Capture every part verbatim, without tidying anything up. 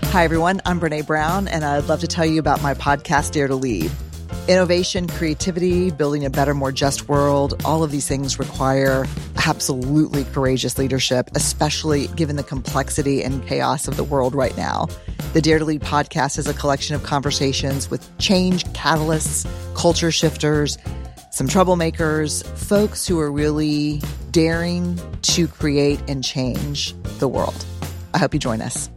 Hi, everyone. I'm Brene Brown, and I'd love to tell you about my podcast, Dare to Lead. Innovation, creativity, building a better, more just world, all of these things require absolutely courageous leadership, especially given the complexity and chaos of the world right now. The Dare to Lead podcast is a collection of conversations with change catalysts, culture shifters, some troublemakers, folks who are really daring to create and change the world. I hope you join us.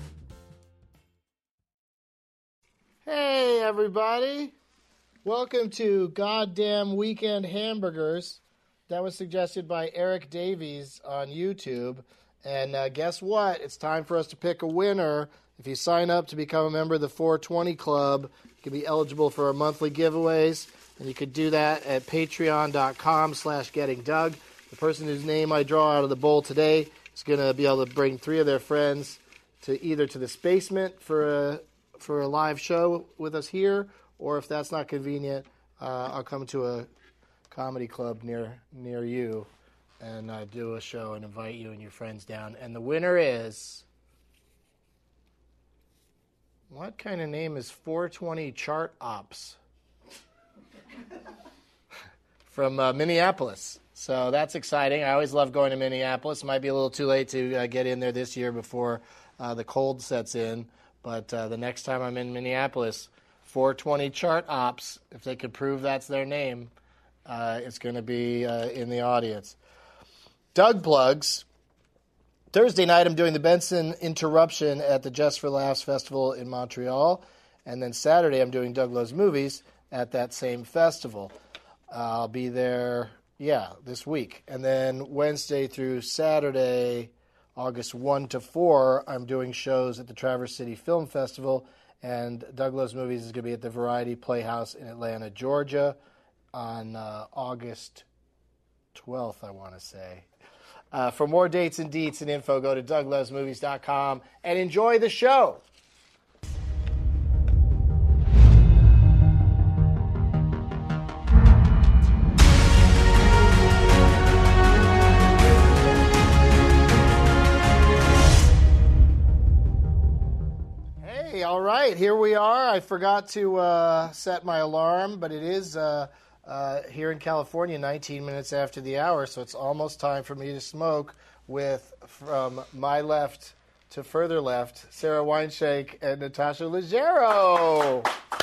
Hey, everybody. Welcome to Goddamn Weekend Hamburgers. That was suggested by Eric Davies on YouTube. And uh, guess what? It's time for us to pick a winner. If you sign up to become a member of the four twenty Club, you can be eligible for our monthly giveaways. And you could do that at patreon.com slash getting Doug. The person whose name I draw out of the bowl today is going to be able to bring three of their friends to either to the Spacement for a for a live show with us here, or if that's not convenient, uh, I'll come to a comedy club near near you and uh, do a show and invite you and your friends down. And the winner is... What kind of name is four twenty Chart Ops? From uh, Minneapolis. So that's exciting. I always love going to Minneapolis. It might be a little too late to uh, get in there this year before uh, the cold sets in. But uh, the next time I'm in Minneapolis, four twenty Chart Ops, if they could prove that's their name, uh, it's going to be uh, in the audience. Doug plugs. Thursday night, I'm doing the Benson Interruption at the Just for Laughs Festival in Montreal. And then Saturday, I'm doing Doug Loves Movies at that same festival. Uh, I'll be there, yeah, this week. And then Wednesday through Saturday, August first to fourth, I'm doing shows at the Traverse City Film Festival, and Doug Loves Movies is going to be at the Variety Playhouse in Atlanta, Georgia on uh, August twelfth, I want to say. Uh, for more dates and deets and info, go to doug loves movies dot com and enjoy the show. All right, here we are. I forgot to uh, set my alarm, but it is uh, uh, here in California, nineteen minutes after the hour, so it's almost time for me to smoke with, from my left to further left, Sarah Weinshake and Natasha Leggero.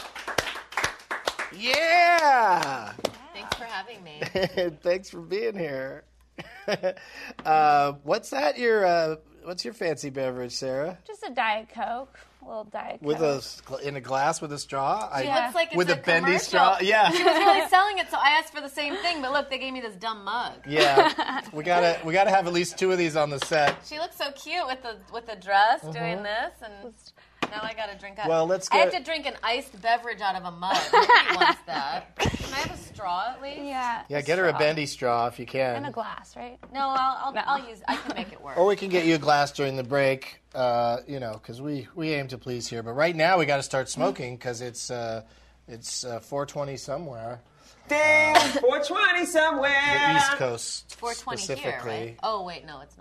Yeah! Thanks for having me. Thanks for being here. uh, what's that? Your uh, what's your fancy beverage, Sarah? Just a Diet Coke. A little Diet Coke. With a in a glass with a straw. She yeah. looks like it's with a, a bendy commercial. straw. Yeah. She was really selling it, so I asked for the same thing. But look, they gave me this dumb mug. Yeah, we gotta we gotta have at least two of these on the set. She looks so cute with the with the dress, Mm-hmm. doing this, and now I gotta drink out. Well, let's I have get- to drink an iced beverage out of a mug. Nobody wants that. Can I have a straw at least? Yeah. Yeah, get her a bendy straw if you can. And a glass, right? No, I'll I'll, No. I'll use. I can make it work. Or we can get you a glass during the break. Uh, you know, because we, we aim to please here. But right now we got to start smoking because it's uh, it's uh, four twenty somewhere. Ding! four twenty somewhere. The East Coast four twenty here, specifically. right? Oh wait, no, it's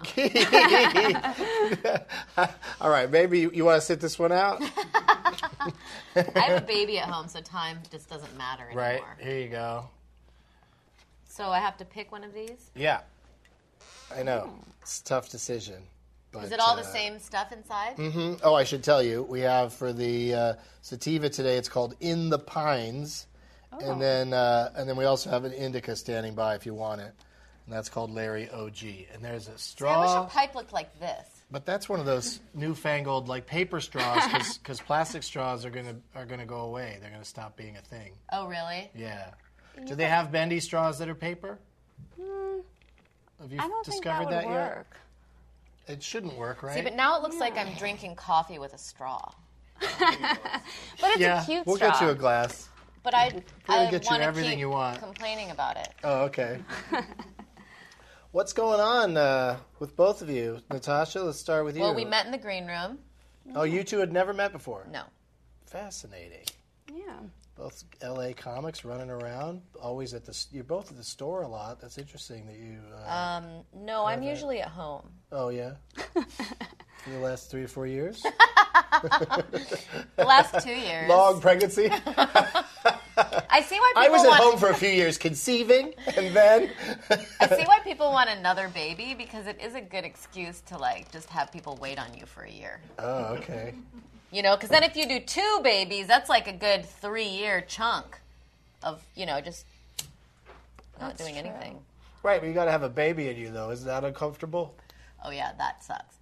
not. All right, maybe you, you want to sit this one out? I have a baby at home, so time just doesn't matter anymore. Right, here you go. So I have to pick one of these? Yeah, I know. It's a tough decision. But, Is it all uh, the same stuff inside? Mm-hmm. Oh, I should tell you, we have for the uh, sativa today, it's called In the Pines. Oh. And then uh, and then we also have an indica standing by if you want it. And that's called Larry O G. And there's a See, straw. I wish a pipe looked like this. But that's one of those newfangled like paper straws because plastic straws are gonna are gonna go away. They're gonna stop being a thing. Oh, really? Yeah. Do they have bendy straws that are paper? Mm, Have you I don't think discovered that would that, work. yet? It shouldn't work, right? See, but now it looks like I'm drinking coffee with a straw. But it's yeah, a cute we'll straw. get you a glass. But I, Really I get you want to everything keep you want. complaining about it. Oh, okay. What's going on uh, with both of you? Natasha, let's start with you. Well, we met in the green room. Oh, you two had never met before? No. Fascinating. Yeah. Both L A comics running around, always at the... You're both at the store a lot. That's interesting that you... Uh, Um, no, I'm Okay. usually at home. oh, yeah? For the last three or four years? The last two years. Long pregnancy. I see why people I was at want, home for a few years conceiving, and then... I see why people want another baby, because it is a good excuse to, like, just have people wait on you for a year. Oh, okay. You know, because then if you do two babies, that's like a good three-year chunk of, you know, just not doing anything. Right, but you got to have a baby in you, though. Isn't that uncomfortable? Oh, yeah, that sucks.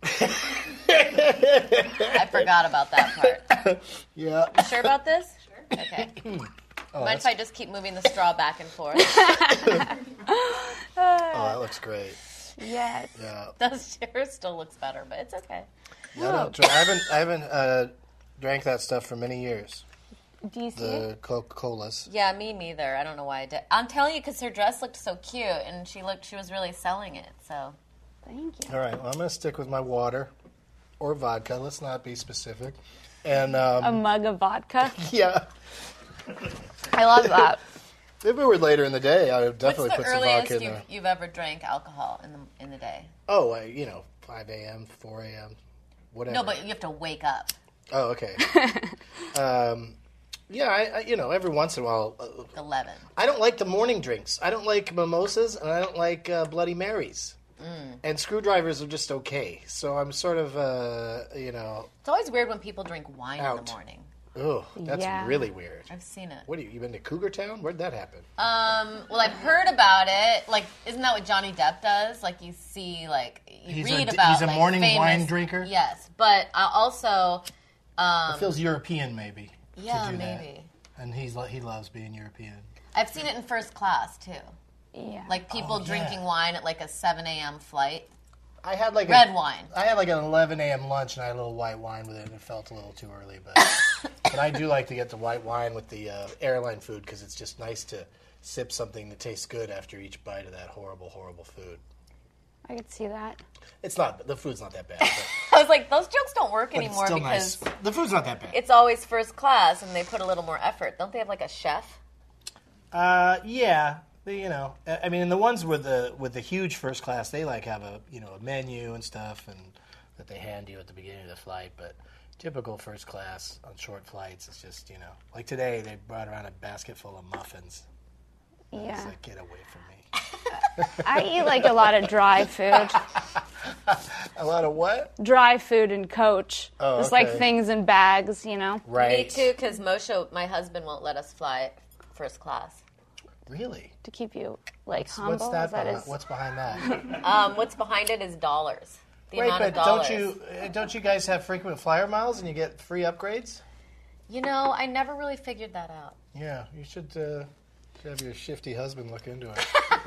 I forgot about that part. Yeah. You sure about this? Sure. Okay. Oh, Mind if I just keep moving the straw back and forth? oh, that looks great. Yes. Yeah. Does yours still looks better, but it's okay. I, don't drink, I haven't, I haven't uh, drank that stuff for many years. Do you see The it? Coca-Colas. Yeah, me neither. I don't know why I did. I'm telling you, because her dress looked so cute, and she looked, she was really selling it. So Thank you. All right, well, I'm going to stick with my water or vodka. Let's not be specific. And, um, A mug of vodka. yeah, I love that. if it were later in the day, I would definitely what's the put some earliest vodka in you've, there. you've ever drank alcohol in the in the day? Oh, I, you know, five a.m., four a.m., whatever. No, but you have to wake up. Oh, okay. um, yeah, I, I, you know, every once in a while. Uh, Eleven. I don't like the morning drinks. I don't like mimosas, and I don't like uh, Bloody Marys. Mm. And screwdrivers are just okay. So I'm sort of, uh, you know. It's always weird when people drink wine Out. in the morning. Oh, that's Yeah. really weird. I've seen it. What, you, you been to Cougar Town? Where'd that happen? Um, well, I've heard about it. Like, isn't that what Johnny Depp does? Like, you see, like, you He's a read d- about. he's a like, morning famous, wine drinker? Yes, but uh, also, um, It feels European, maybe. yeah, to do that. maybe. And he's lo- he loves being European. I've seen it in first class too. Yeah. Like people Oh, yeah. drinking wine at like a seven a.m. flight. I had like Red a, wine. I had like an eleven a.m. lunch, and I had a little white wine with it, and it felt a little too early. But but I do like to get the white wine with the uh, airline food because it's just nice to sip something that tastes good after each bite of that horrible, horrible food. I could see that. It's not the food's not that bad, but, I was like, those jokes don't work but it's anymore still because nice. The food's not that bad. it's always first class and they put a little more effort. Don't they have like a chef? Uh, yeah, they, you know, I I mean, the ones with the with the huge first class, they like have a you know a menu and stuff, and that they hand you at the beginning of the flight. But typical first class on short flights, it's just you know, like today they brought around a basket full of muffins. It's Yeah. like, get away from me. I eat like a lot of dry food. A lot of what? Dry food and coach. Oh, Just like okay. things in bags, you know? Right. Me too, because Moshe, my husband, won't let us fly first class. Really? To keep you like What's humble. that? Is that behind, his- what's behind that? Um, what's behind it is dollars. The Wait, amount but of dollars. don't you uh, don't you guys have frequent flyer miles and you get free upgrades? You know, I never really figured that out. Yeah, you should, uh, should have your shifty husband look into it.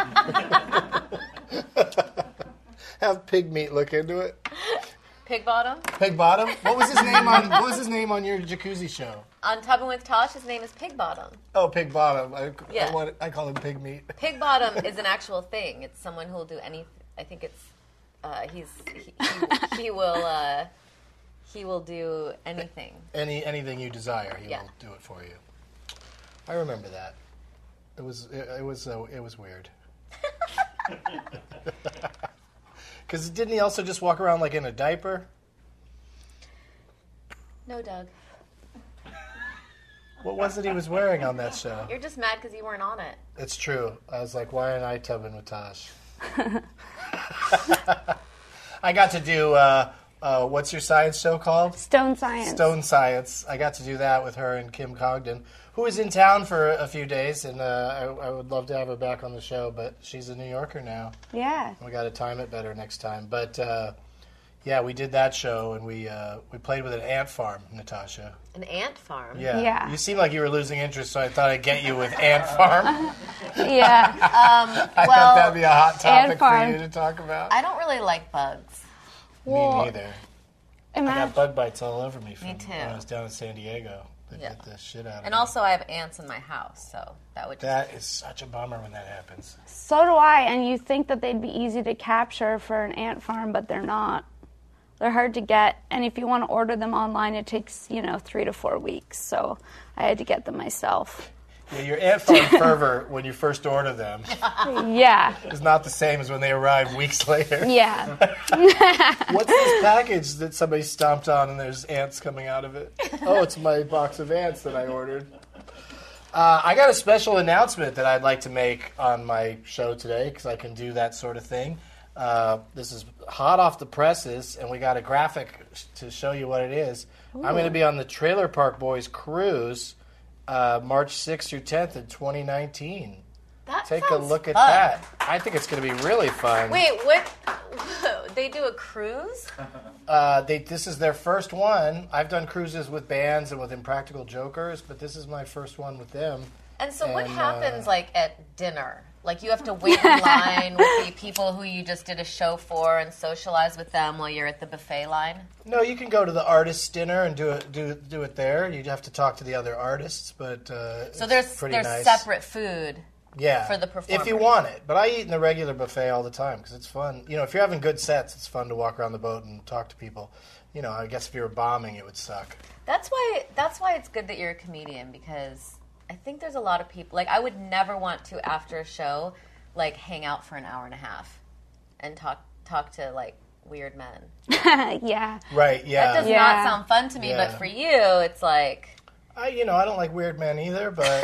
Have Pig Meat look into it. Pig bottom? Pig Bottom. What was his name on What was his name on your jacuzzi show? On Tubbing with Tosh, his name is Pig Bottom. Oh, Pig Bottom. I, Yeah. I, want, I call him Pig Meat. Pig Bottom is an actual thing. It's someone who will do anything. I think it's uh, he's he, he, he will uh, he will do anything. Any anything you desire, he Yeah. will do it for you. I remember that. It was it, it was uh, it was weird. Because didn't he also just walk around like in a diaper? No, Doug, What was it he was wearing on that show? you're just mad because you weren't on it. It's true. I was like, why aren't I tubbing with Tosh? I got to do, uh, uh, what's your science show called? Stone Science. Stone Science. I got to do that with her and Kim Cogden, who is in town for a few days, and uh, I, I would love to have her back on the show, but she's a New Yorker now. Yeah. We got to time it better next time. But, uh, yeah, we did that show, and we uh, we played with an ant farm, Natasha. An ant farm. Yeah. Yeah. You seem like you were losing interest, so I thought I'd get you with ant farm. Yeah. I Well, thought that'd be a hot topic for farm. you to talk about. I don't really like bugs. Well, me neither. I Imagine. got bug bites all over me from Me too. when I was down in San Diego. They Yeah. bit the shit out of And me. also, I have ants in my house, so that would just That is such a bummer when that happens. So do I, and you think that they'd be easy to capture for an ant farm, but they're not. They're hard to get, and if you want to order them online, it takes, you know, three to four weeks. So I had to get them myself. Yeah, your ant farm fervor when you first order them Yeah. is not the same as when they arrive weeks later. Yeah. What's this package that somebody stomped on and there's ants coming out of it? Oh, it's my box of ants that I ordered. Uh, I got a special announcement that I'd like to make on my show today because I can do that sort of thing. Uh, this is hot off the presses, and we got a graphic to show you what it is. Ooh. I'm going to be on the Trailer Park Boys cruise uh, March sixth through tenth in twenty nineteen. That Take a sounds look at fun. that. I think it's going to be really fun. Wait, what? They do a cruise? Uh, they, this is their first one. I've done cruises with bands and with Impractical Jokers, but this is my first one with them. And so what And, happens, uh, like, at dinner? Like, you have to wait in line with the people who you just did a show for and socialize with them while you're at the buffet line? No, you can go to the artist's dinner and do it do do it there. You'd have to talk to the other artists, but uh, So it's there's pretty there's nice. separate food. Yeah, for the if you performers. want it. But I eat in the regular buffet all the time because it's fun. You know, if you're having good sets, it's fun to walk around the boat and talk to people. You know, I guess if you were bombing, it would suck. That's why that's why it's good that you're a comedian, because I think there's a lot of people, like, I would never want to, after a show, like, hang out for an hour and a half and talk talk to, like, weird men. Yeah. Right, yeah. That does Yeah. not sound fun to me, Yeah. but for you, it's like... I, you know, I don't like weird men either, but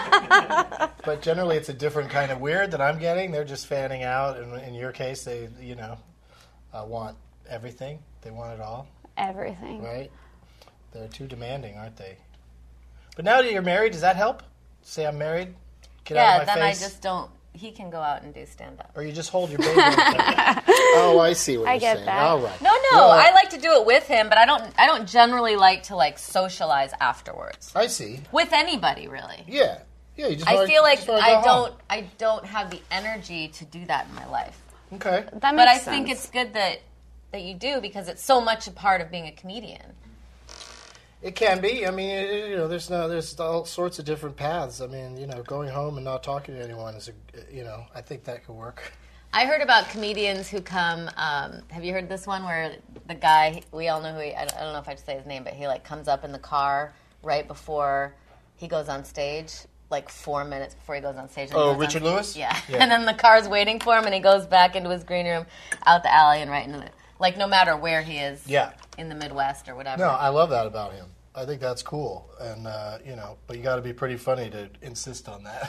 but generally it's a different kind of weird that I'm getting. They're just fanning out, and in your case, they, you know, uh, want everything. They want it all, Everything. right? They're too demanding, aren't they? But now that you're married, does that help? Say I'm married? Get out Yeah, of my then I face? just don't... He can go out and do stand-up. Or you just hold your baby. Oh, I see what I you're get saying. that. All right. No, no, I like to do it with him, but I don't I don't generally like to, like, socialize afterwards. I see. With anybody, really. Yeah. Yeah, you just I wanna- feel like just wanna I go home. don't I don't have the energy to do that in my life. Okay. That makes But I sense. think it's good that that you do, because it's so much a part of being a comedian. It can be. I mean, it, you know, there's no, there's all sorts of different paths. I mean, you know, going home and not talking to anyone is, a, you know, I think that could work. I heard about comedians who come. Um, have you heard this one where the guy, we all know who he, I don't, I don't know if I should say his name, but he like comes up in the car right before he goes on stage, like four minutes before he goes on stage. and he Oh, goes Richard on, Lewis? Yeah. Yeah. And then the car's waiting for him, and he goes back into his green room, out the alley, and right into the, like, no matter where he is, Yeah. in the Midwest or whatever. No, I love that about him. I think that's cool, and uh, you know, but you got to be pretty funny to insist on that.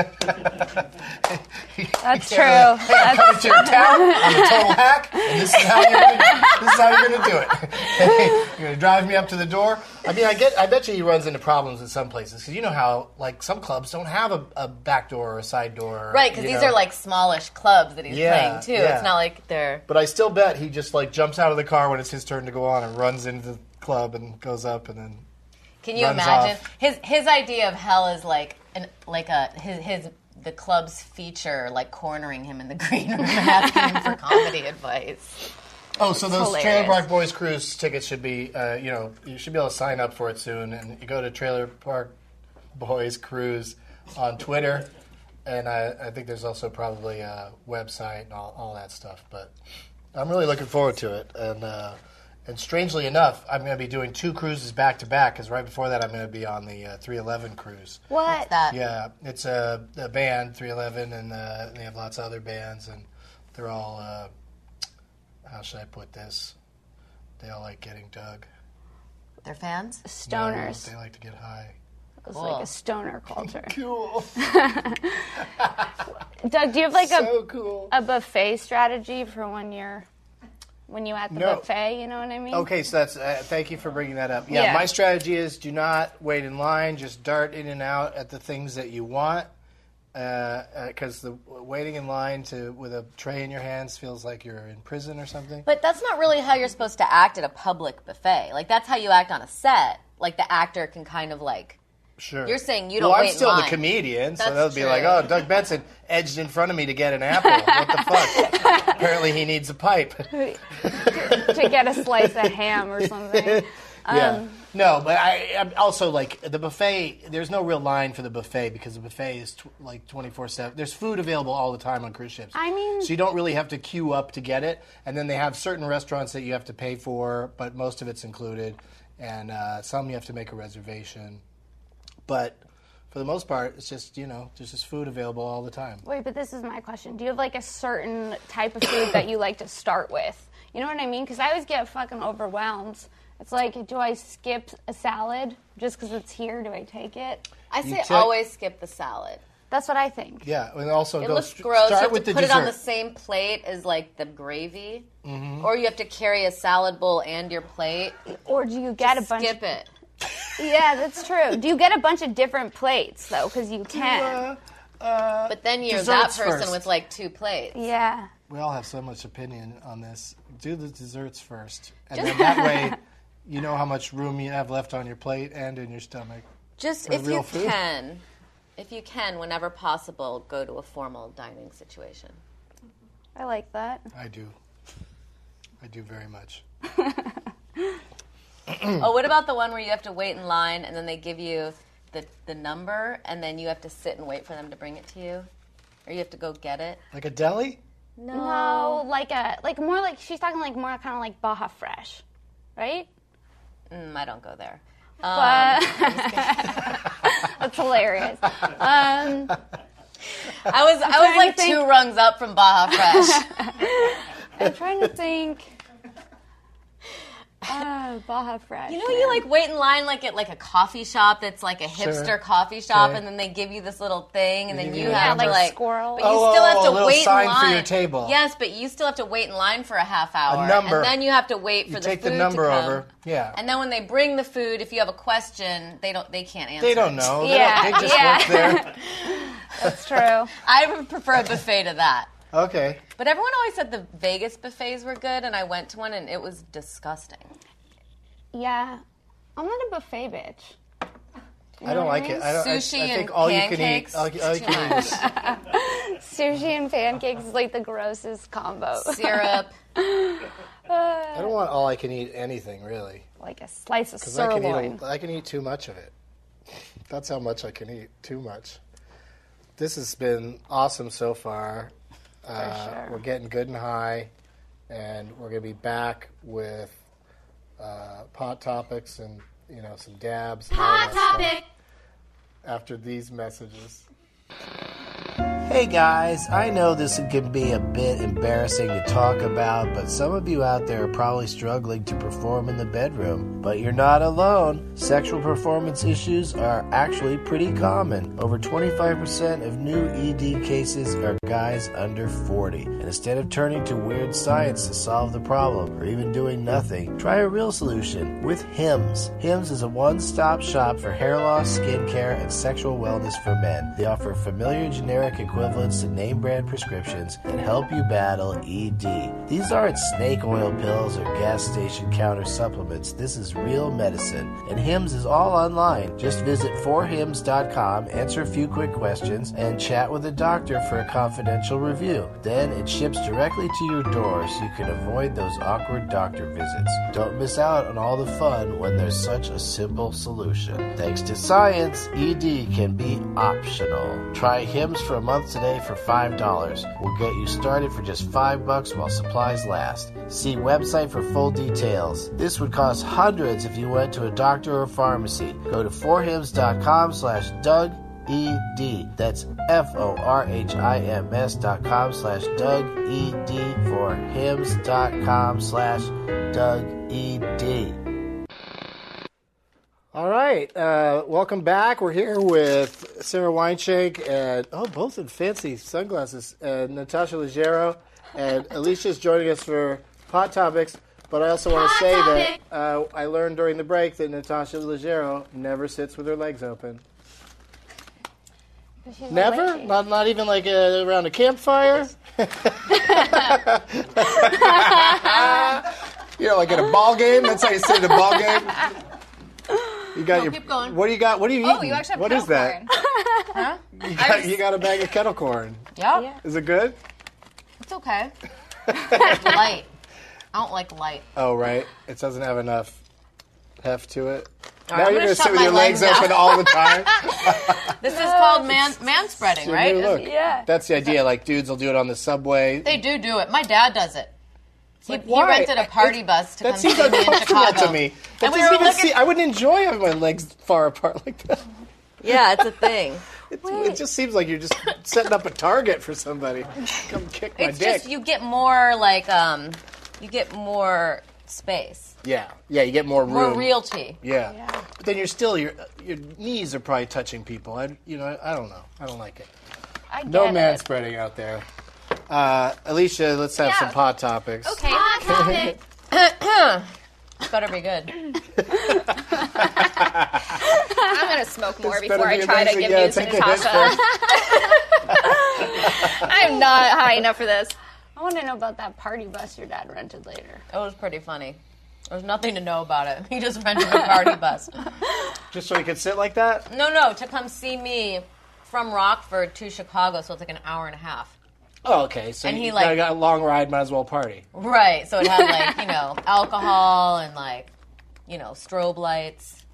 That's You true. can't, "Hey, I'm That's coming to your town. I'm a total hack, and this is how you're gonna, this is how you're going to do it. You're going to drive me up to the door. I mean, I get. I bet you he runs into problems in some places because you know how, like, some clubs don't have a, a back door or a side door. Right, because you these know. are like smallish clubs that he's Yeah, playing too. yeah. It's not like they're. But I still bet he just like jumps out of the car when it's his turn to go on and runs into the club and goes up and then. Can you runs imagine off. his his idea of hell is like an like a his his the club's feature, like cornering him in the green room and asking him for comedy advice. Oh, so those hilarious. Trailer Park Boys cruise tickets should be, uh, you know, you should be able to sign up for it soon. And you go to Trailer Park Boys Cruise on Twitter. And I, I think there's also probably a website and all, all that stuff. But I'm really looking forward to it. And uh, and strangely enough, I'm going to be doing two cruises back to back because right before that I'm going to be on the uh, three eleven cruise. what? That Yeah, it's a, a band, three eleven, and uh, they have lots of other bands, and they're all, uh, how should I put this? They all like getting dug. they're fans. Stoners. No, they like to get high. It's Cool. like a stoner culture. Cool. Doug, do you have like so a cool. a buffet strategy for when you're when you at the No. buffet? You know what I mean? Okay, so that's, uh, thank you for bringing that up. Yeah, Yeah. my strategy is do not wait in line, just dart in and out at the things that you want. Because uh, uh, the waiting in line to with a tray in your hands feels like you're in prison or something. But that's not really how you're supposed to act at a public buffet. Like, that's how you act on a set. Like, the actor can kind of like. Sure. You're saying you don't well, wait I'm in still line. the comedian, so That's they'll be true. like, "Oh, Doug Benson edged in front of me to get an apple. What the fuck? Apparently, he needs a pipe." To get a slice of ham or something. yeah. Um, No, but I I'm also like the buffet. There's no real line for the buffet because the buffet is tw- like twenty-four seven. There's food available all the time on cruise ships. I mean- so you don't really have to queue up to get it. And then they have certain restaurants that you have to pay for, but most of it's included. And uh, some you have to make a reservation. But for the most part, it's just, you know, there's just food available all the time. Wait, but this is my question. Do you have, like, a certain type of food that you like to start with? You know what I mean? Because I always get fucking overwhelmed. It's like, do I skip a salad just because it's here? Do I take it? I say check- always skip the salad. That's what I think. Yeah, and also It go looks st- gross. start You have with to the put dessert. it on the same plate as, like, the gravy. Mm-hmm. Or you have to carry a salad bowl and your plate. Or do you get a bunch? Skip it. Yeah, that's true. Do you get a bunch of different plates though? Because you can. Uh, uh, But then you're that Desserts person first. with, like, two plates. Yeah. we all have so much opinion on this. Do the desserts first, and then that way, you know how much room you have left on your plate and in your stomach. Just For if real you food? can, if you can, whenever possible, go to a formal dining situation. I like that. I do. I do very much. Oh, what about the one where you have to wait in line and then they give you the, the number and then you have to sit and wait for them to bring it to you? Or you have to go get it? Like a deli? No. No, like a like more like she's talking like more kind of like Baja Fresh, right? Mm, I don't go there. But that's hilarious. Um, I was I was trying like to think- two rungs up from Baja Fresh. I'm trying to think. Uh, Baja Fresh. You know, you like wait in line like at like a coffee shop that's like a hipster Sure. coffee shop, Okay. and then they give you this little thing, and then give you you a have to number. like Squirrel. But you Oh, still oh, have oh, to a little wait sign in for line. your table. Yes, but you still have to wait in line for a half hour, number. and then you have to wait for You the take food the number to come. over. Yeah. And then when they bring the food, if you have a question, they don't they can't answer. They don't it. know. They, Yeah, don't, they just yeah. work there. That's true. I would prefer a buffet to that. Okay. But everyone always said the Vegas buffets were good, and I went to one, and it was disgusting. Yeah, I'm not a buffet bitch. I don't like it. I don't. I, I Sushi think and all you can eat. pancakes, All, all you too can eat is Sushi and pancakes is like the grossest combo. Syrup. I don't want all I can eat anything really. Like a slice of Because I can sirloin. eat. A, I can eat too much of it. That's how much I can eat. Too much. This has been awesome so far. Uh, sure. We're getting good and high, and we're going to be back with uh, pot topics and you know some dabs. and all that stuff after these messages. Hey guys, I know this can be a bit embarrassing to talk about, but some of you out there are probably struggling to perform in the bedroom. But you're not alone. Sexual performance issues are actually pretty common. Over twenty-five percent of new E D cases are guys under forty. And instead of turning to weird science to solve the problem, or even doing nothing, try a real solution with Hims. Hims is a one-stop shop for hair loss, skincare, and sexual wellness for men. They offer familiar generic equivalents to name brand prescriptions that help you battle E D. These aren't snake oil pills or gas station counter supplements. This is real medicine. And Hims is all online. Just visit four hims dot com, answer a few quick questions, and chat with a doctor for a confidential review. Then it ships directly to your door so you can avoid those awkward doctor visits. Don't miss out on all the fun when there's such a simple solution. Thanks to science, E D can be optional. Try Hims for a month today for five dollars. We'll get you started for just five bucks while supplies last. See website for full details. This would cost hundreds if you went to a doctor or pharmacy. Go to four hims dot com slash Doug E D. That's F O R H I M S dot com slash Doug E D for hims dot com slash Doug E D. All right, uh, welcome back. We're here with Sarah Weinschenk and, oh, both in fancy sunglasses, and Natasha Leggero, and Alicia's joining us for Hot Topics. But I also want to say that uh, I learned during the break that Natasha Leggero never sits with her legs open. She's a Never? lady. Not not even like uh around a campfire? You know, like at a ball game? That's how you sit at a ball game? You got No, your. keep going. What do you got? What are you eating? Oh, you actually have What is kettle that? corn. Huh? You got, you got a bag of kettle corn. Yep. Yeah. Is it good? It's okay. It's light. I don't like light. Oh, right. It doesn't have enough heft to it. All Now right, I'm you're gonna going to shut sit with my your legs legs open now. all the time. This is called man man spreading, Your right? new look. Yeah. That's the idea. Like, dudes will do it on the subway. They do do it. My dad does it. He, Like, he why? rented a party It- bus to that come seems see me in uncomfortable Chicago. to me. That And we doesn't were even looking- see, I wouldn't enjoy having my legs far apart like that. Yeah, it's a thing. It, it just seems like you're just setting up a target for somebody. Come kick my It's dick. just you get more like um, you get more space, yeah, yeah, you get more room. more realty. Yeah. Yeah. But then you're still your your knees are probably touching people. I you know I, I don't know. I don't like it. I get No it. man spreading out there. Uh, Alicia, let's have Yeah. some pot topics. Okay, hot topic. Better be good. I'm gonna smoke more This before better I be try to amazing. give Yeah, news to take a hit Natasha. I'm not high enough for this. I want to know about that party bus your dad rented later. It was pretty funny. There's nothing to know about it. He just rented a party bus. Just so you can sit like that? No, no, to come see me from Rockford to Chicago, so it's like an hour and a half. Oh, okay. So And he, you like- got a long ride, might as well party. Right, so it had like, you know, alcohol and like, you know, strobe lights.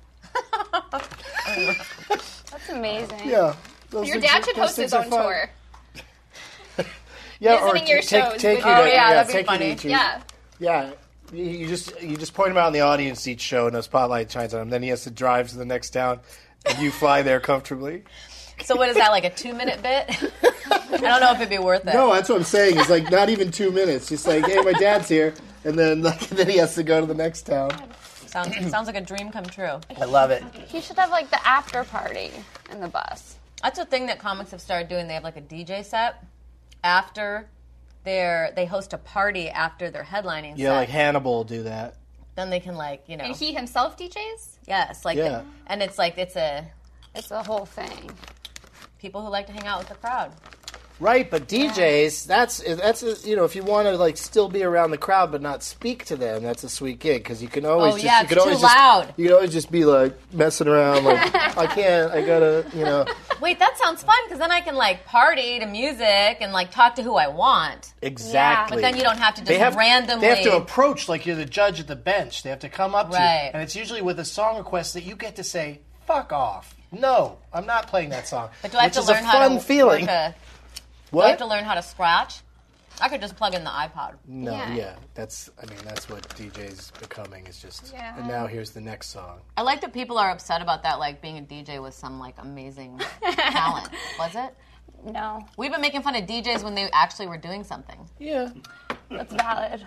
That's amazing. Yeah. Those Your things dad are- should those host his things are own fun. tour. Yeah, or visiting your t- take, shows take with- you Oh, to, yeah, that'd be take funny. You to, Yeah. Yeah. You, you just you just point him out in the audience each show, and a spotlight shines on him. Then he has to drive to the next town, and you fly there comfortably. So what is that, like a two-minute bit? I don't know if it'd be worth it. No, that's what I'm saying. It's like not even two minutes. Just like, hey, my dad's here, and then like then he has to go to the next town. Sounds, sounds like a dream come true. I love it. He should have like the after party in the bus. That's a thing that comics have started doing. They have like a D J set after their, they host a party after their headlining Yeah, set. like Hannibal will do that. Then they can like, you know. And he himself D Js? Yes, like, Yeah. the, and it's like, it's a, It's a whole thing. people who like to hang out with the crowd. Right, but D Js, that's that's a, you know, if you want to like still be around the crowd but not speak to them, that's a sweet gig because you can always Oh, just yeah, you can it's always too just, loud. You can always just be like messing around like I can't, I gotta, you know. Wait, that sounds fun because then I can like party to music and like talk to who I want. Exactly. But then you don't have to just They have, randomly. They have to approach like you're the judge at the bench. They have to come up to Right. you, and it's usually with a song request that you get to say "fuck off." No, I'm not playing that song. But do I have which to is learn a how fun to feeling. work a, do What? I have to learn how to scratch? I could just plug in the iPod. No, yeah. Yeah. that's. I mean, that's what D J's becoming. Is just. Yeah. And now here's the next song. I like that people are upset about that, like being a D J with some like amazing talent. Was it? No, We've been making fun of D Js when they actually were doing something. Yeah, that's valid.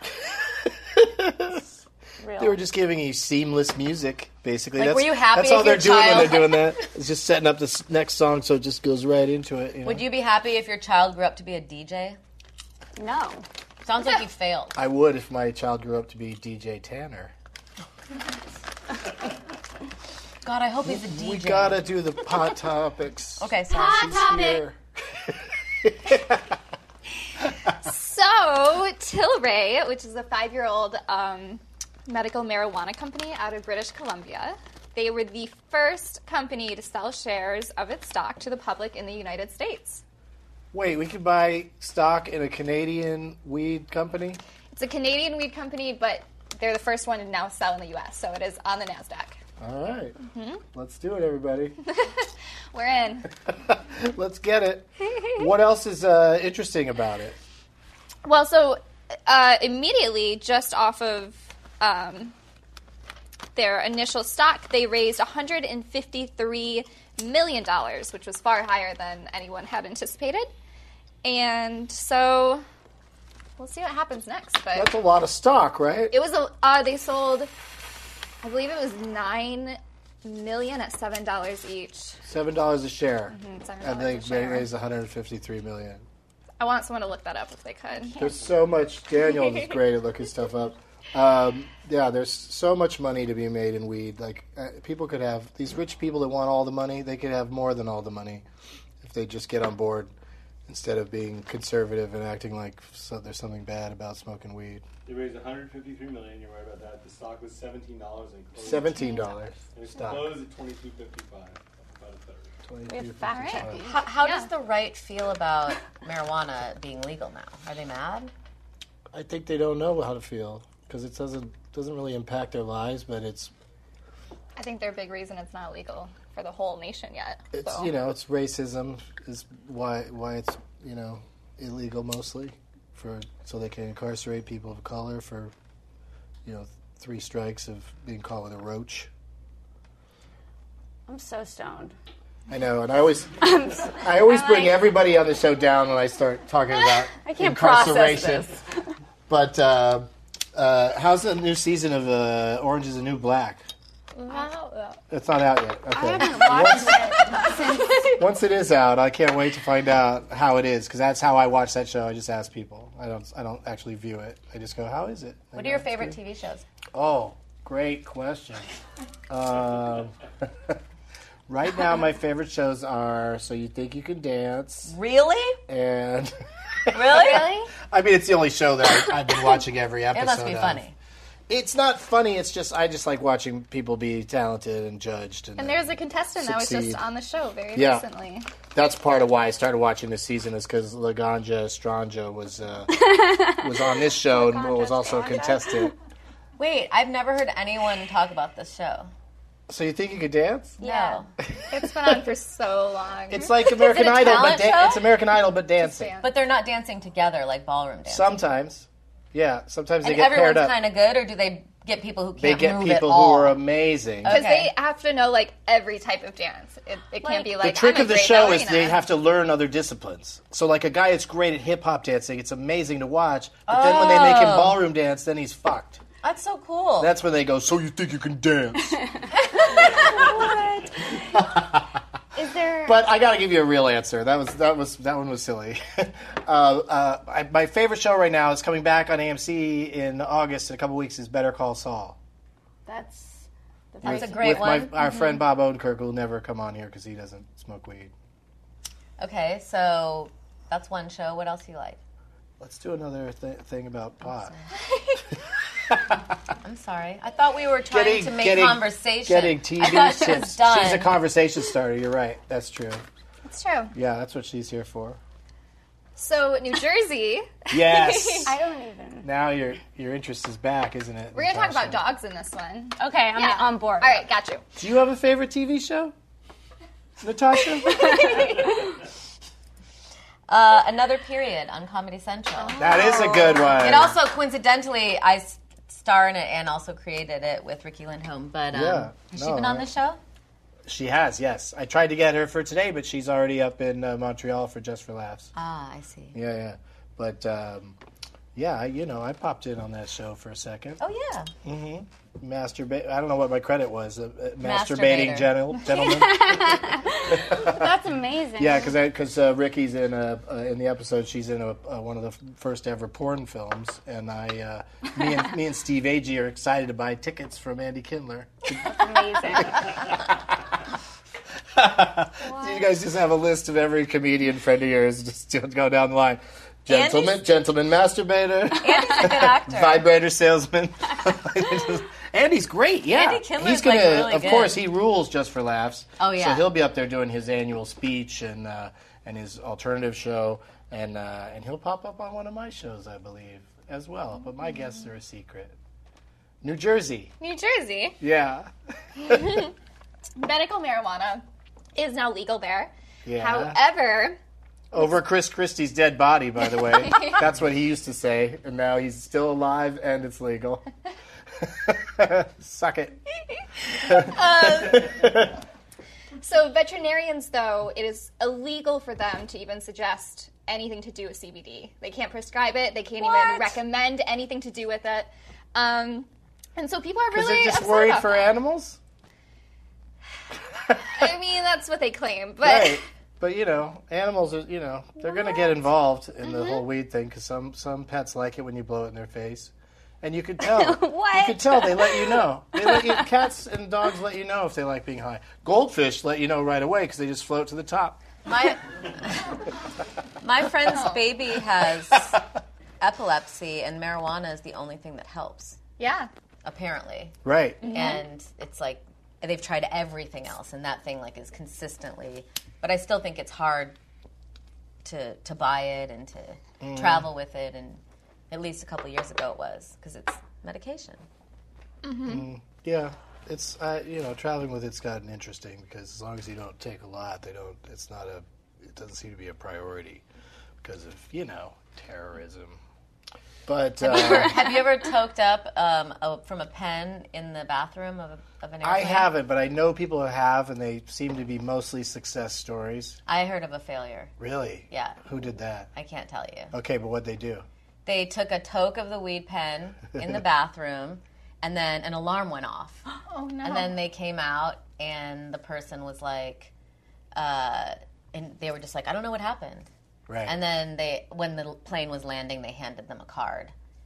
Real. they were just giving you seamless music, basically. Like, that's, were you happy That's all if they're your doing child- when they're doing that. It's just setting up this next song, so it just goes right into it. You know? Would you be happy if your child grew up to be a D J? No. Sounds like you failed. I would if my child grew up to be D J Tanner. God, I hope he's a D J. We gotta do the pot topics. Okay, sorry. Hot topic. Here. So, Tilray, which is a five-year-old um, medical marijuana company out of British Columbia, they were the first company to sell shares of its stock to the public in the United States. Wait, we can buy stock in a Canadian weed company? It's a Canadian weed company, but they're the first one to now sell in the U S, so it is on the NASDAQ. All right. Mm-hmm. Let's do it, everybody. We're in. Let's get it. What else is uh, interesting about it? Well, so uh, immediately, just off of um, their initial stock, they raised one hundred fifty-three million dollars, which was far higher than anyone had anticipated. And so we'll see what happens next. But That's a lot of stock, right? it was a uh, they sold, I believe it was nine million at seven dollars each. Seven dollars a share, seven and dollars they a share. raised one hundred fifty-three million. I want someone to look that up if they could. There's so much. Daniel is great at looking stuff up. Um, yeah, there's so much money to be made in weed. Like uh, people could have these rich people that want all the money. They could have more than all the money if they just get on board instead of being conservative and acting like so, there's something bad about smoking weed. They raised one hundred fifty-three million dollars. You're right about that. The stock was seventeen dollars and closed. Seventeen dollars And it stock. closed at twenty-two fifty-five. About a third. We have fact checking. How, how Yeah. does the right feel about marijuana being legal now? Are they mad? I think they don't know how to feel because it doesn't doesn't really impact their lives, but it's I think they're a big reason it's not legal for the whole nation yet. it's so. you know it's racism is why why it's you know illegal mostly for so they can incarcerate people of color for you know three strikes of being caught with a roach. I'm so stoned. I know, and I always, I always bring everybody on the show down when I start talking about I can't process incarceration. this. But uh, uh, how's the new season of uh, Orange Is the New Black? Wow. It's not out yet. Okay. I haven't watched it since. Once it is out, I can't wait to find out how it is, because that's how I watch that show. I just ask people. I don't. I don't actually view it. I just go, "How is it?" They What go, are your "It's favorite good." T V shows? Oh, great question. um, right now, my favorite shows are So You Think You Can Dance Really? and. Really? Really? I mean, it's the only show that I, I've been watching every episode. It must be of. funny. It's not funny. It's just I just like watching people be talented and judged. And, And there's a contestant that was Succeed. just on the show very Yeah. recently. That's part of why I started watching this season, is because Laganja Estranja was uh, was on this show and was also a contestant. Wait, I've never heard anyone talk about this show. So You Think You Could Dance? No. It's been on for so long. It's like American Is it a Idol, but talent da- show? it's American Idol, but dancing. dance. But they're not dancing together like ballroom dancing. Sometimes, yeah. Sometimes they and get paired everyone's up. kind of good, or do they get people who can't They get move people at who all? are amazing. Because Okay. they have to know like every type of dance. It, it can't be like The trick I'm a of the great show is ballerina. they have to learn other disciplines. So, like a guy that's great at hip hop dancing, it's amazing to watch. But then when they make him Oh. ballroom dance, then he's fucked. That's so cool. That's when they go, "So you think you can dance?" Is there? But I got to give you a real answer. That was that was that one was silly. uh, uh, I, my favorite show right now is coming back on A M C in August in a couple weeks. Is Better Call Saul. That's. That's a With- great with one. My, our friend Bob Odenkirk will never come on here because he doesn't smoke weed. Okay, so that's one show. What else do you like? Let's do another th- thing about pot. I'm sorry. I thought we were trying Getting- to make getting- conversation. Getting T V I thought she was tips. done. She's a conversation starter. You're right. That's true. It's true. Yeah, that's what she's here for. So New Jersey, Yes. I don't even. Now your your interest is back, isn't it? we're gonna talk Natasha? about dogs in this one. Okay, I'm Yeah. on board. All right, got you. Do you have a favorite T V show, Natasha? Uh, another period on Comedy Central. That is a good one. It also, coincidentally, I s- star in it and also created it with Ricky Lindholm. But um, Yeah, has she no, been on I- the show? She has, yes. I tried to get her for today, but she's already up in uh, Montreal for Just for Laughs. Ah, I see. Yeah, yeah. But, um, yeah, I, you know, I popped in on that show for a second. Oh, yeah. Masturbate. I don't know what my credit was. Uh, uh, masturbating Masturbator. gentle- gentleman. That's amazing. Yeah, because because uh, Ricky's in a uh, in the episode. She's in a, uh, one of the f- first ever porn films, and I, uh, me and me and Steve Agee are excited to buy tickets from Andy Kindler. Amazing. You guys just have a list of every comedian friend of yours. Just to go down the line. Gentleman, Andy's- gentleman masturbator, Andy's a good actor. vibrator salesman. Andy's great. Yeah, Andy Kindler's, he's gonna. like, really of good. course, he rules Just for Laughs. Oh, yeah. So he'll be up there doing his annual speech and uh, and his alternative show, and uh, and he'll pop up on one of my shows, I believe, as well. But my guests are a secret. New Jersey. New Jersey, Yeah. medical marijuana is now legal there. Yeah. However, Over Chris Christie's dead body, by the way. That's what he used to say, and now he's still alive and it's legal. Suck it. so veterinarians, though, it is illegal for them to even suggest anything to do with C B D. They can't prescribe it. They can't even What? recommend anything to do with it. Um, and so people are Because really they're just upset worried about for that. animals? I mean, that's what they claim, but Right. But, you know, animals, are, you know, they're going to get involved in Mm-hmm. the whole weed thing because some, some pets like it when you blow it in their face. And you could tell. What? You could tell. They let you know. They let you, cats and dogs let you know if they like being high. Goldfish let you know right away because they just float to the top. My, my friend's baby has epilepsy, and marijuana is the only thing that helps, yeah. apparently. Right. And it's like they've tried everything else, and that thing like is consistently. But I still think it's hard to to buy it and to Mm. travel with it, and at least a couple of years ago it was because it's medication. Yeah, it's uh, you know, traveling with it's gotten interesting because as long as you don't take a lot, they don't. It's not a. It doesn't seem to be a priority because of you know terrorism. But Have you ever, uh, have you ever toked up um, a, from a pen in the bathroom of, a, of an I airplane? haven't, but I know people who have, and they seem to be mostly success stories. I heard of a failure. Really? Yeah. Who did that? I can't tell you. Okay, but what'd they do? They took a toke of the weed pen in the bathroom, and then an alarm went off. Oh no. And then they came out, and the person was like, uh, and they were just like, I don't know what happened. Right. And then they, when the plane was landing, they handed them a card,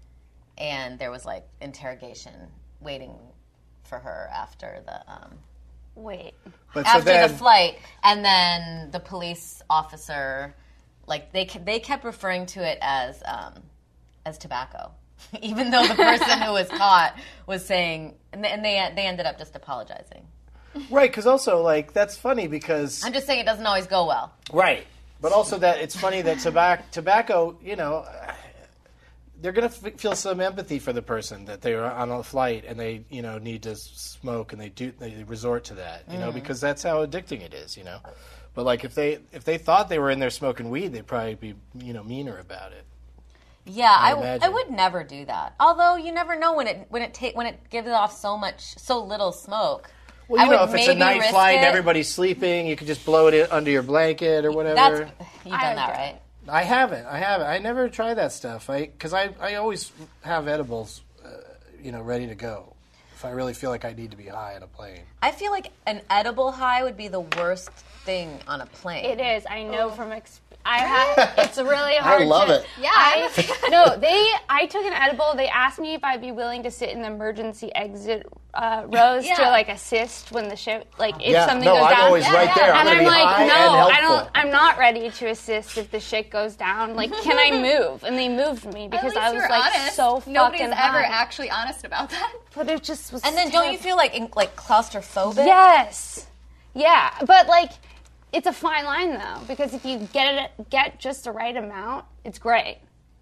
and there was like interrogation waiting for her after the um, Wait. But after so then, the flight, and then the police officer, like they ke- they kept referring to it as um, as tobacco, even though the person who was caught was saying, and they, and they they ended up just apologizing. right? Because also, like, that's funny because I'm just saying it doesn't always go well. right, but also that it's funny that tobacco, tobacco, you know. They're going to f- feel some empathy for the person that they're on a flight and they, you know, need to smoke and they do they resort to that, you know, because that's how addicting it is, you know. But like if they if they thought they were in there smoking weed, they'd probably be, you know, meaner about it. Yeah, I I, w- imagine. I would never do that. Although you never know when it when it ta- when it gives off so much so little smoke. Well, you I know, would if it's a maybe night risk flight and it. everybody's sleeping, you could just blow it in under your blanket or whatever. That's you've I done would that, do it. right? I haven't. I haven't. I never try that stuff. I because I, I always have edibles, uh, you know, ready to go if I really feel like I need to be high on a plane. I feel like an edible high would be the worst thing on a plane. It is. I know from experience. I have. It's really hard. I love to, it. Yeah. I, no, they. I took an edible. They asked me if I'd be willing to sit in the emergency exit uh, rows Yeah. to like assist when the ship, like if Yeah, something no, goes I'm down. always right there. I'm and gonna I'm be like, high no, and I helpful. don't. I'm not ready to assist if the shit goes down. Like, can I move? And they moved me because At least I was you're like honest. so Nobody's fucking ever high. actually honest about that. But it just was. And then don't you terrible. feel like in, like claustrophobic? Yes. Yeah, but like, it's a fine line though, because if you get it, get just the right amount, it's great.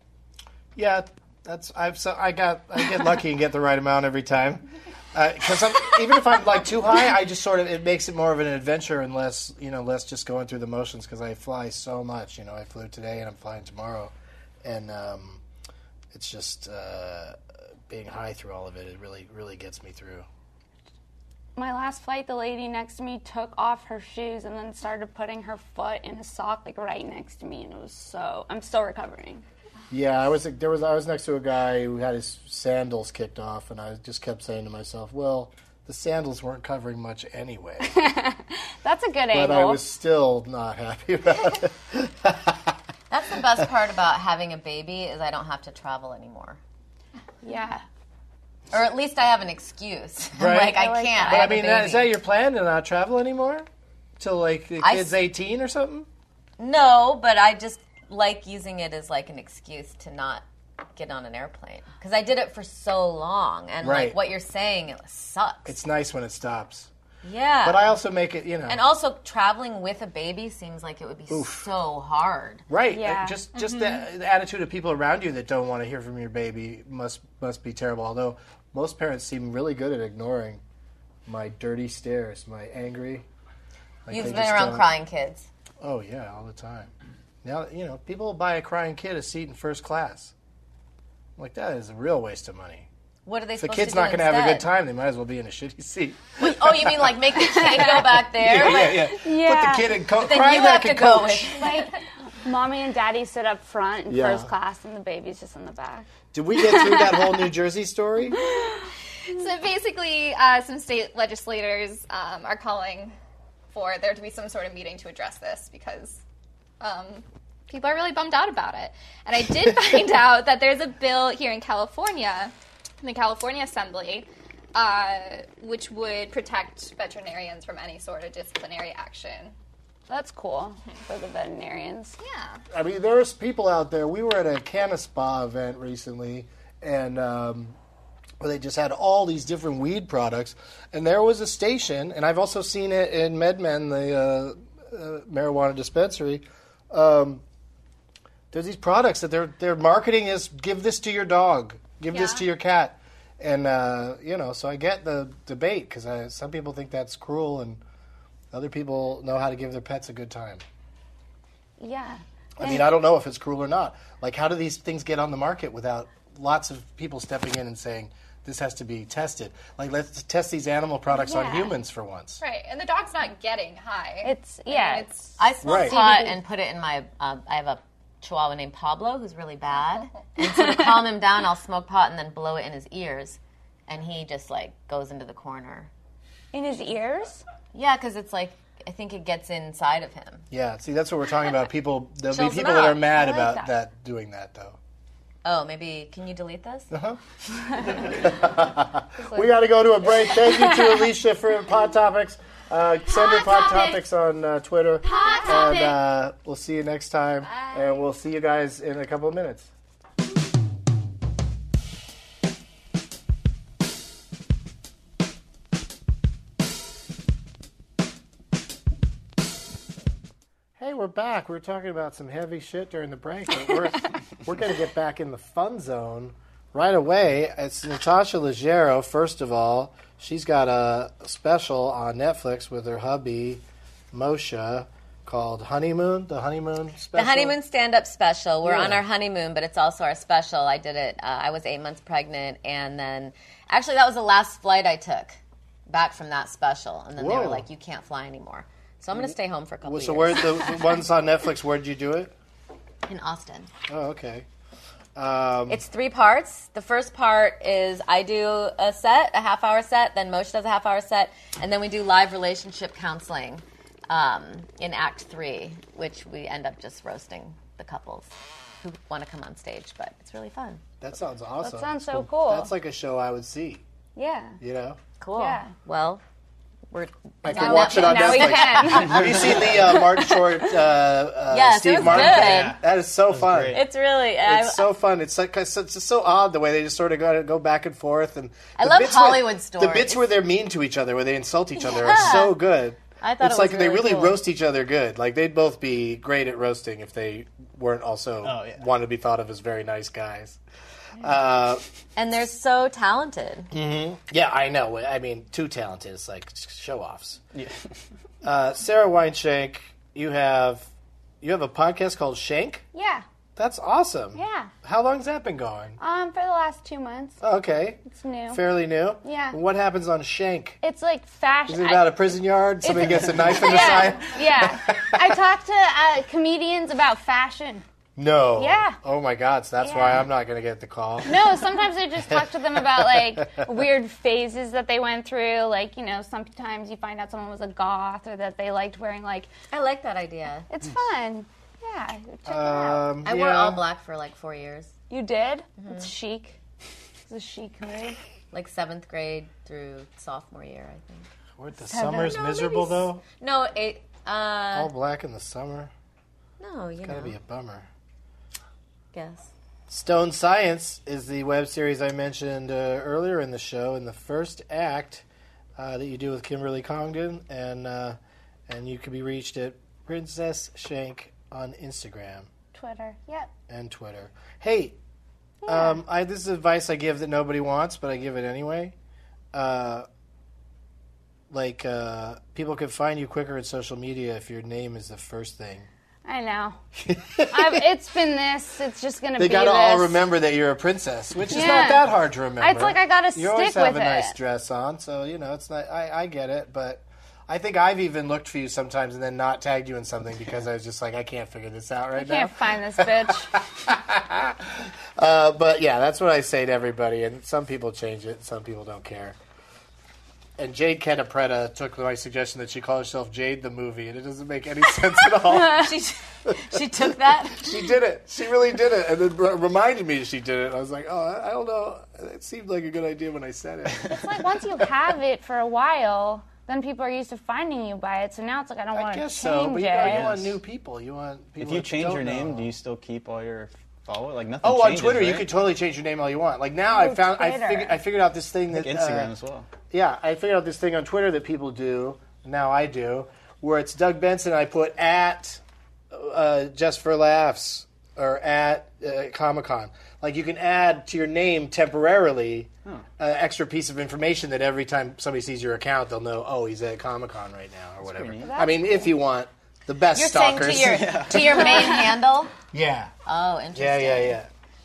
Yeah, that's I've so I got I get lucky and get the right amount every time. Because I'm even if I'm like too high, I just sort of it makes it more of an adventure and less you know less just going through the motions because I fly so much. You know, I flew today and I'm flying tomorrow, and um, it's just uh, being high through all of it. It really really gets me through. My last flight, the lady next to me took off her shoes and then started putting her foot in a sock like right next to me, and it was so. I'm still recovering. Yeah, I was there was I was next to a guy who had his sandals kicked off, and I just kept saying to myself, "Well, the sandals weren't covering much anyway." That's a good But angle. I was still not happy about it. That's the best part about having a baby is I don't have to travel anymore. Yeah. Or at least I have an excuse. Right. like, I, I like can't. that. I But I have a mean, that, is baby. that your plan to not travel anymore? Till like the I kid's s- eighteen or something? No, but I just like using it as like an excuse to not get on an airplane. Because I did it for so long. And Right. like what you're saying, it sucks. It's nice when it stops. yeah. But I also make it, you know. and also traveling with a baby seems like it would be so hard. Right. Yeah. Uh, Just just the, the attitude of people around you that don't want to hear from your baby must must be terrible. Although most parents seem really good at ignoring my dirty stares, my angry. like You've they been just around don't- crying kids. Oh yeah, all the time. Now you know people will buy a crying kid a seat in first class. I'm like that is a real waste of money. What are they If the supposed kid's to do not going to have a good instead? time, they might as well be in a shitty seat. Oh, you mean like make the kid go back there? Yeah, Like, yeah, yeah. Yeah. Put the kid in coach. Then Cry you back have to and go coach. with. Like, mommy and daddy sit up front in Yeah. first class, and the baby's just in the back. Did we get through that whole New Jersey story? So basically, uh, some state legislators um, are calling for there to be some sort of meeting to address this because um, people are really bummed out about it. And I did find out that there's a bill here in California, in the California Assembly, uh, which would protect veterinarians from any sort of disciplinary action. That's cool for the veterinarians. Yeah. I mean, there's people out there. We were at a Canna Spa event recently, and um, where they just had all these different weed products. And there was a station, and I've also seen it in MedMen, the uh, uh, marijuana dispensary. Um, there's these products that they're they're marketing as give this to your dog, give this Yeah. to your cat, and uh, you know. So I get the debate because some people think that's cruel, and other people know how to give their pets a good time. Yeah. I mean, I don't know if it's cruel or not. Like, how do these things get on the market without lots of people stepping in and saying, this has to be tested. Like, let's test these animal products on Yeah. humans for once. Right, and the dog's not getting high. It's I mean, yeah. it's I smoke Right. pot and put it in my. Uh, I have a Chihuahua named Pablo who's really bad, and so to calm him down, I'll smoke pot and then blow it in his ears, and he just like goes into the corner. in his ears. Yeah, because it's like I think it gets inside of him. Yeah, see, that's what we're talking about. People, there'll be Chills them people that out. are mad I like about that. that doing that, though. Oh, maybe can you delete this? Uh-huh. We got to go to a break. Thank you to Alicia for Pod Topics. Uh, send her Pod Topics on uh, Twitter. And uh, we'll see you next time. And we'll see you guys in a couple of minutes. Hey, we're back. We were talking about some heavy shit during the break. But we're we're going to get back in the fun zone right away. It's Natasha Leggero, first of all. She's got a special on Netflix with her hubby, Moshe, called Honeymoon, the Honeymoon special. The honeymoon stand-up special. We're Yeah. on our honeymoon, but it's also our special. I did it. Uh, I was eight months pregnant, and then actually that was the last flight I took back from that special. And then they Whoa. were like, "You can't fly anymore." So I'm going to stay home for a couple Well, of so years. where the, the ones on Netflix, where did you do it? In Austin. Oh, okay. Um, It's three parts. The first part is I do a set, a half-hour set, then Moshe does a half-hour set, and then we do live relationship counseling um, in Act Three, which we end up just roasting the couples who want to come on stage. But it's really fun. that sounds awesome. That sounds so cool. That's like a show I would see, Yeah. you know? Cool. Yeah. Well, we're I it's could on watch it on Now we Netflix. can. Have you seen the uh, Martin Short, uh, uh, Yes, it Steve was Martin good. thing? Yeah. That is so fun. great. It's really. I, It's so fun. It's like it's just so odd the way they just sort of go go back and forth. And I the love bits where- Hollywood The stories. bits where they're mean to each other, where they insult each other, Yeah. are so good. I thought it's it like was they really really cool. roast each other good. Like they'd both be great at roasting if they weren't also Oh, yeah. wanted to be thought of as very nice guys. Uh, and they're so talented. yeah, I know. I mean, too talented. It's like show offs. Yeah. Uh, Sarah Weinshank, you have you have a podcast called Shank. Yeah. That's awesome. Yeah. How long's that been going? Um, for the last two months. Oh, okay. It's new. Fairly new. Yeah. What happens on Shank? It's like fashion. Is it about a prison yard? Somebody gets a knife in the yeah, side? yeah. I talk to uh, comedians about fashion. No. Yeah. Oh my God. So that's Yeah. why I'm not going to get the call. No, sometimes I just talk to them about like weird phases that they went through. Like, you know, sometimes you find out someone was a goth or that they liked wearing like. I like that idea. It's fun. Yeah, check it out. Um, I yeah. wore all black for like four years, You did? Mm-hmm. It's chic. It's a chic move. like seventh grade through sophomore year, I think. What, the Seven. summer's No, miserable maybe s- though? No, it. Uh, All black in the summer. no, you Gotta know. be a bummer. Guess. Stone Science is the web series I mentioned uh, earlier in the show, in the first act uh, that you do with Kimberly Congdon, and uh, and you can be reached at Princess Shank on Instagram Twitter. Yep. and Twitter. Hey, um, I, this is advice I give that nobody wants, but I give it anyway. Uh, like uh, people can find you quicker in social media if your name is the first thing. I know. I've, it's been this. It's just gonna They be gotta this. all remember that you're a princess, which is Yeah. not that hard to remember. It's like I gotta You always stick have with a nice it. dress on, so you know it's not. I, I get it, but I think I've even looked for you sometimes and then not tagged you in something because I was just like, I can't figure this out right Can't now. find this bitch. Uh, but yeah, that's what I say to everybody, and some people change it, some people don't care. And Jade Catapretta took my suggestion that she call herself Jade the Movie, and it doesn't make any sense at all. she she took that. She did it. She really did it, and then r- reminded me she did it. I was like, oh, I I don't know. It seemed like a good idea when I said it. It's like once you have it for a while, then people are used to finding you by it. So now it's like I don't I want to guess change so, but you, it. know, you want new people. You want people If you that change don't your name, know. do you still keep all your followers? Like nothing. Oh, on changes, Twitter, you right? could totally change your name all you want. Like now, I Oh, found I Twitter. figured I figured out this thing that Like Instagram uh, as well. yeah, I figured out this thing on Twitter that people do. Now I do, where it's Doug Benson. I put at uh, just for laughs or at uh, Comic Con. Like you can add to your name temporarily an extra piece of information that every time somebody sees your account, they'll know. Oh, he's at Comic Con right now or whatever. pretty neat. I mean, if you want the best You're stalkers. saying to your to your main handle. yeah. Oh, interesting. Yeah, yeah, yeah.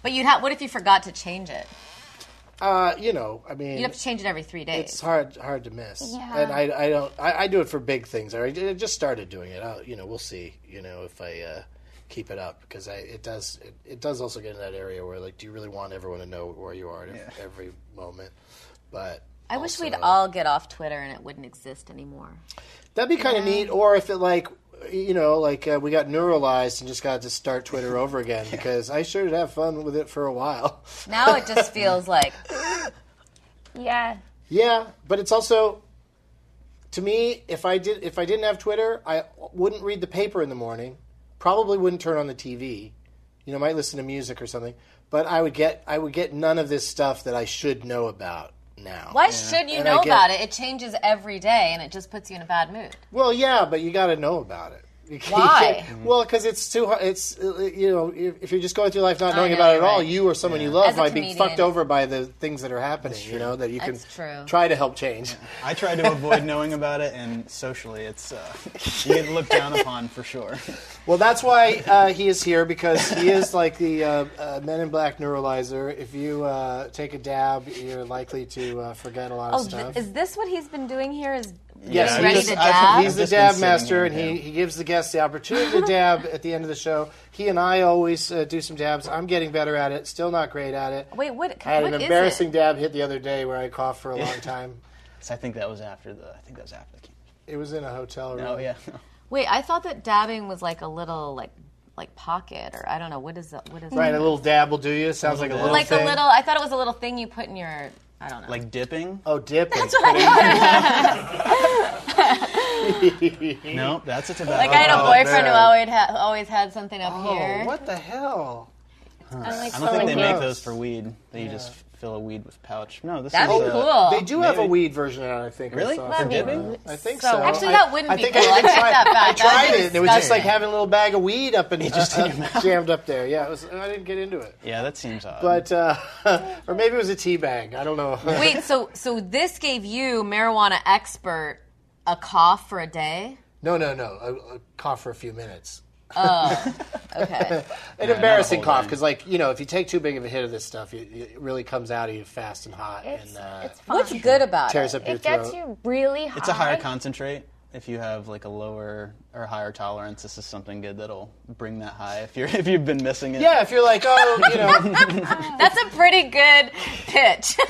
But you'd have. What if you forgot to change it? Uh, you know, I mean, You'd have to change it every three days. it's hard hard to miss. Yeah. And I, I don't. I, I do it for big things. I just started doing it. I'll, you know, we'll see. You know, if I uh, keep it up because I it does it, it does also get in that area where like, do you really want everyone to know where you are at Yeah. every moment? But I wish also- we'd all get off Twitter and it wouldn't exist anymore. That'd be kind of neat. Or if it like, you know, like uh, we got neuralized and just got to start Twitter over again because I sure did have fun with it for a while. Now it just feels like Yeah. Yeah, but it's also, to me, if I did if I didn't have Twitter, I wouldn't read the paper in the morning. Probably wouldn't turn on the T V. You know, might listen to music or something. But I would get I would get none of this stuff that I should know about now. why should you And I know get- about it? It changes every day and it just puts you in a bad mood. Well, yeah, but you got to know about it. You can't- Why? Well, because it's too hard. It's uh, you know, if, if you're just going through life not I knowing know, about it at you're all, right. you or someone you As love a might be comedian. fucked over by the things that are happening. You know that you can That's true. try to help change. I try to avoid knowing about it, and socially, it's uh, you get looked down upon for sure. Well, that's why uh, he is here because he is like the uh, uh, Men in Black neuralizer. If you uh, take a dab, you're likely to uh, forget a lot of Oh, stuff. th- is this what he's been doing here? Is Yes, getting he ready just- to I've- dab? He's the just been dab sitting master, here, and he, yeah. he gives the guests the opportunity to dab at the end of the show. He and I always uh, do some dabs. I'm getting better at it. Still not great at it. Wait, what? I had what an is embarrassing it? dab hit the other day where I coughed for a long time. So I think that was after the. I think that was after the. It was in a hotel room. Oh yeah. Wait, I thought that dabbing was like a little like like pocket or I don't know what is that? What is Right, it? a little dab will do you. Sounds like a little like thing. a little. I thought it was a little thing you put in your. I don't know. Like dipping? Oh, dipping. No, that's a tobacco. like I had a Oh, boyfriend man. who always had always had something up Oh, here. what the hell? I'm like I don't think they so make gross. those for weed. That you just fill a weed with pouch. No, this That'd is be uh, cool. They do have a Maybe. weed version out, I think. I Really? saw For somewhere. dipping? I think So- so. Actually, I- that wouldn't I be think cool. I, I take tried, that back. I That tried would be it, and it was just like disgusting. having a little bag of weed up and just in your uh, mouth. jammed up there. Yeah, it was, I didn't get into it. Yeah, that seems odd. But uh, or maybe it was a tea bag. I don't know. Wait, so so this gave you marijuana expert a cough for a day? no, no, no. A, a cough for a few minutes. Okay. An not embarrassing a whole cough day. because, like, you know, if you take too big of a hit of this stuff, it, it really comes out of you fast and hot It's, and uh, it's fun. What's good about tears it? up your It gets throat. you really high. it's a higher concentrate. If you have like a lower or higher tolerance, this is something good that'll bring that high. If you're if you've been missing it. Yeah, if you're like, oh, you know, That's a pretty good pitch.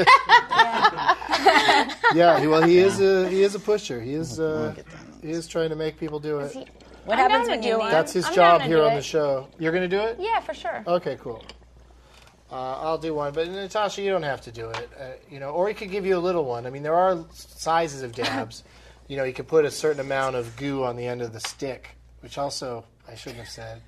yeah. Well, he is a he is a pusher. He is uh, get down on he is trying to make people do it. What I'm happens down when to you do need? one. That's his I'm job down to here do on the it. show. You're gonna do it? Yeah, for sure. Okay, cool. Uh, I'll do one, but Natasha, you don't have to do it. Uh, you know, or he could give you a little one. I mean, there are sizes of dabs. You know, you can put a certain amount of goo on the end of the stick, which also I shouldn't have said.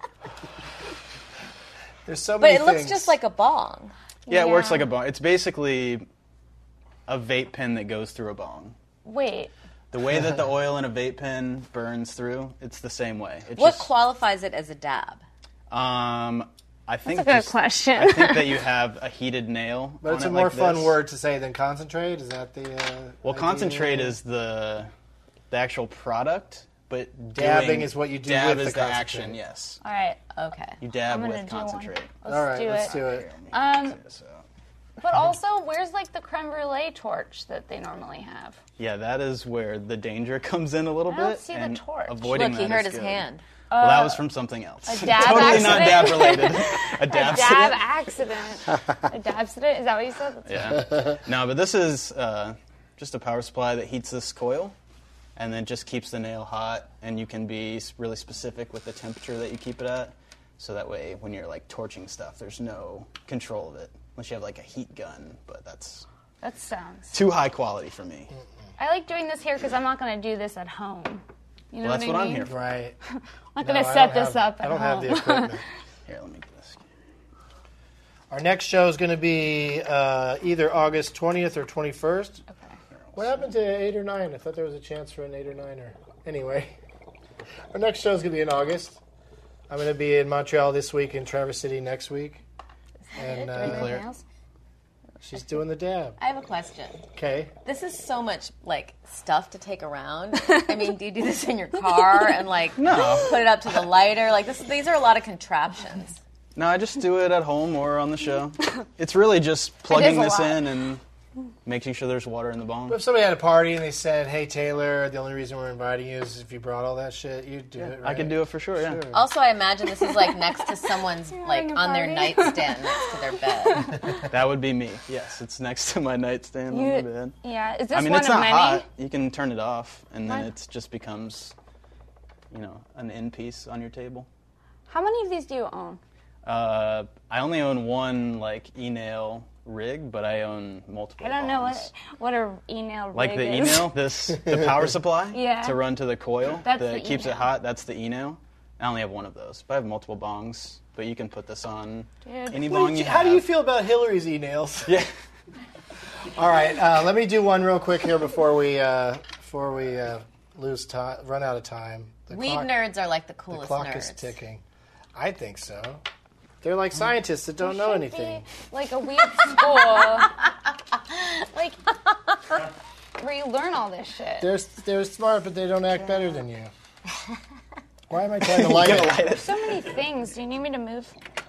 There's so But many it looks things. just like a bong. Yeah, it works Yeah. like a bong. It's basically a vape pen that goes through a bong. Wait. The way that the oil in a vape pen burns through, it's the same way. It's What just, qualifies it as a dab? um, I think That's a good just- question. I think that you have a heated nail. But on it's it a more like fun this. word to say than concentrate. Is that the? Uh, Well, idea? concentrate is the the actual product, but Dabbing doing- is what you do Dab with is the the, concentrate. action. Yes, All right. Okay. you dab I'm gonna with do one. concentrate. Let's All right, do let's it. do it. Um, So, but also, where's like the creme brulee torch that they normally have? yeah, that is where the danger comes in a little I don't bit. see the and torch. Avoiding Look, he that hurt is his good. hand. Well, that was from something else. A dab totally not accident? dab related. A dab Dab accident. accident. A dab accident? Is that what you said? That's Yeah. No, but this is uh, just a power supply that heats this coil and then just keeps the nail hot, and you can be s- really specific with the temperature that you keep it at. So that way, when you're like torching stuff, there's no control of it. Unless you have like a heat gun, but that's That sounds. too high quality for me. I like doing this here because I'm not going to do this at home. You know Well, that's what what I I'm mean? here for. Right. I'm not No, going to I set don't this have- up at I don't home. have the equipment. Here, let me get this. Our next show is going to be uh, either August twentieth or twenty-first. Okay. What happened to eight or nine? I thought there was a chance for an eight or niner. Anyway, our next show is going to be in August. I'm going to be in Montreal this week and Traverse City next week. And Anything uh, else? she's doing the dab. I have a question. Okay. This is so much like stuff to take around. I mean, do you do this in your car and like No. put it up to the lighter? Like this, these are a lot of contraptions. No, I just do it at home or on the show. It's really just plugging a this lot. in and making sure there's water in the bong. But if somebody had a party and they said, "Hey Taylor, the only reason we're inviting you is if you brought all that shit," you'd do it, right? I could do it for sure, yeah. Also, I imagine this is like next to someone's, like having a on their party? nightstand next to their bed. That would be me. Yes, it's next to my nightstand on You- my bed. Yeah, is this I mean, one it's of not many? hot. You can turn it off, and then What? it just becomes, you know, an end piece on your table. How many of these do you own? Uh, I only own one like e-nail rig, but I own multiple. I don't know bongs. what what a e-nail rig Like the is. e-nail, this the power supply Yeah. to run to the coil That's that the keeps it e-nail. hot. That's the e-nail. I only have one of those, but I have multiple bongs. But you can put this on Dude. any What bong did you you- have. how do you feel about Hillary's e-nails? Yeah. All right, uh, let me do one real quick here before we uh, before we uh, lose time, run out of time. The Weed clock, nerds are like the the coolest clock nerds. is ticking. I think so. They're like scientists that don't know Should anything. be like a weird school, like where you learn all this shit. They're they're smart, but they don't act better than you. Why am I trying to light it? Light it. So many things. Do you need me to move?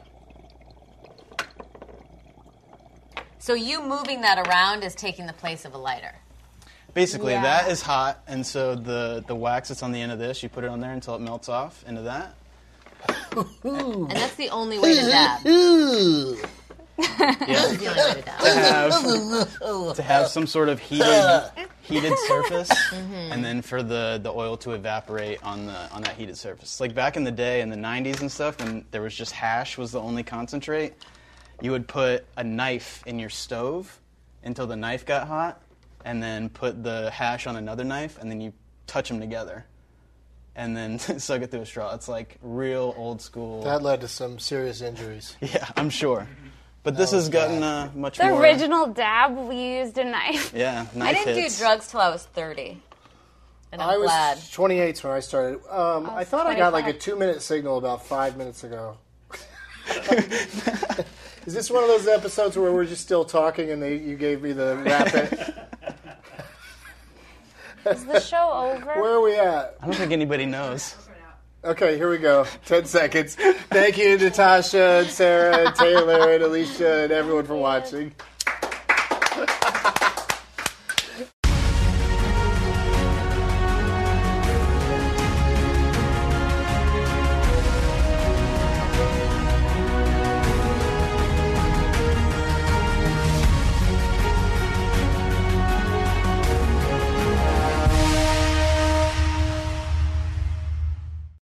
So you moving that around is taking the place of a lighter. Basically, Yeah. that is hot, and so the, the wax that's on the end of this, you put it on there until it melts off into that. And that's the only way to dab. Yeah. That's the only way to dab. to have to have some sort of heated heated surface, and then for the, the oil to evaporate on the on that heated surface. Like back in the day, in the nineties and stuff, when there was just hash was the only concentrate, you would put a knife in your stove until the knife got hot, and then put the hash on another knife, and then you touch them together, and then suck it through a straw. It's like real old school. That led to some serious injuries. Yeah, I'm sure. But this was has gotten uh, much The more. original dab, we used a knife. Yeah, I knife didn't hits. do drugs till I was thirty. And I'm I was glad. twenty-eight when I started. Um, I was thought I got like a twenty-five. two-minute signal about five minutes ago. Is this one of those episodes where we're just still talking and they, you gave me the rapid? Is the show over? Where are we at? I don't think anybody knows. Okay, here we go. Ten seconds. Thank you, Natasha, and Sarah, and Taylor, and Alicia, and everyone for watching.